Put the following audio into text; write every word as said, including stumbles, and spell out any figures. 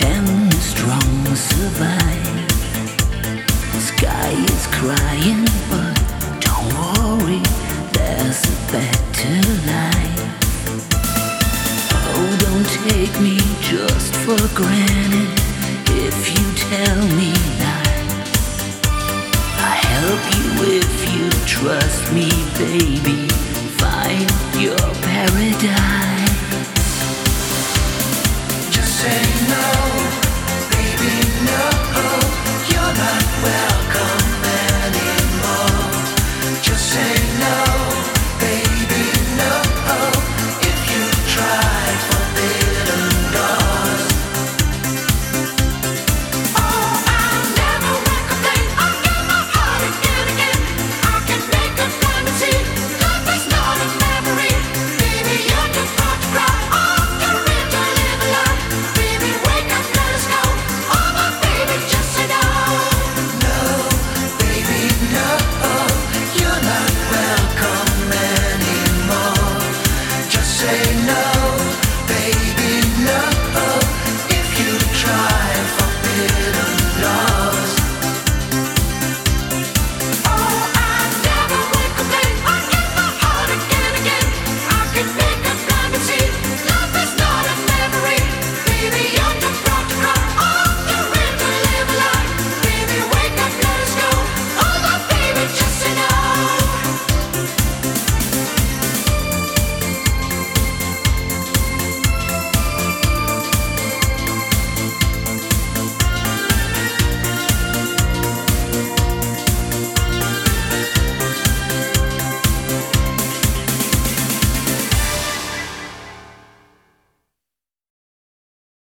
and the strong survive. The sky is crying, but don't worry, there's a better life. Oh, don't take me just for granted if you tell me lies. I help you if you trust me, baby. Find your paradise. Just say no.